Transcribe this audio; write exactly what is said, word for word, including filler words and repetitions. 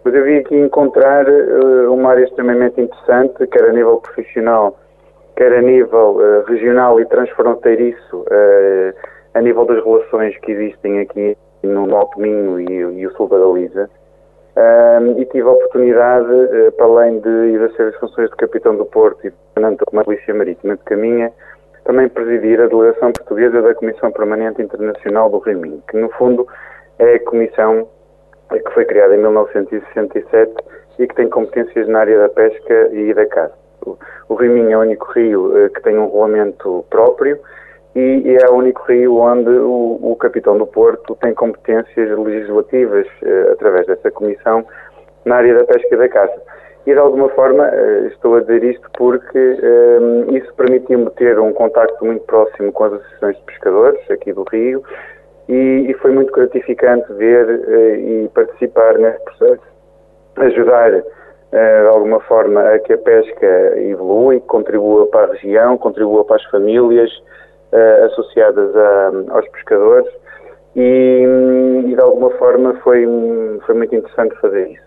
Mas eu vim aqui encontrar uh, uma área extremamente interessante, quer a nível profissional, quer a nível uh, regional e transfronteiriço, uh, a nível das relações que existem aqui no Alto Minho e, e o sul da Galiza. Uh, e tive a oportunidade, uh, para além de exercer as funções de capitão do Porto e comandante da Polícia Marítima de Caminha, também presidir a delegação portuguesa da Comissão Permanente Internacional do Rio Minho, que no fundo é a comissão que foi criada em mil novecentos e sessenta e sete e que tem competências na área da pesca e da caça. O, o Rio Minho é o único rio uh, que tem um regulamento próprio e, e é o único rio onde o, o capitão do Porto tem competências legislativas uh, através dessa comissão na área da pesca e da caça. E de alguma forma uh, estou a dizer isto porque uh, isso permitiu-me ter um contacto muito próximo com as associações de pescadores aqui do Rio e, e foi muito gratificante ver uh, e participar nesse processo, ajudar uh, de alguma forma a que a pesca evolua, contribua para a região, contribua para as famílias uh, associadas a, aos pescadores e, e de alguma forma foi, foi muito interessante fazer isso.